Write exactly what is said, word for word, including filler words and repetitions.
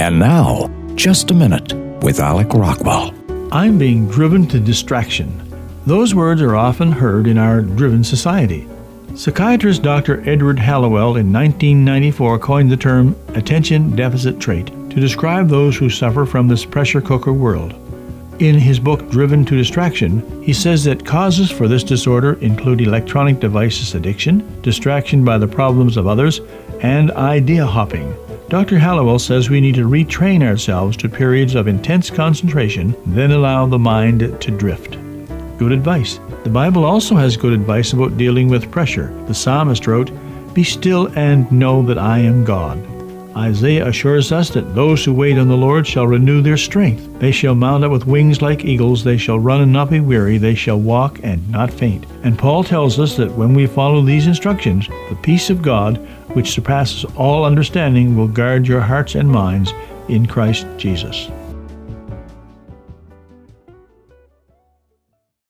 And now, Just a Minute with Alec Rockwell. I'm being driven to distraction. Those words are often heard in our driven society. Psychiatrist Doctor Edward Hallowell in nineteen ninety-four coined the term attention deficit trait to describe those who suffer from this pressure cooker world. In his book Driven to Distraction, he says that causes for this disorder include electronic devices addiction, distraction by the problems of others, and idea hopping. Doctor Hallowell says we need to retrain ourselves to periods of intense concentration, then allow the mind to drift. Good advice. The Bible also has good advice about dealing with pressure. The psalmist wrote, "Be still and know that I am God." Isaiah assures us that those who wait on the Lord shall renew their strength. They shall mount up with wings like eagles. They shall run and not be weary. They shall walk and not faint. And Paul tells us that when we follow these instructions, the peace of God, which surpasses all understanding, will guard your hearts and minds in Christ Jesus.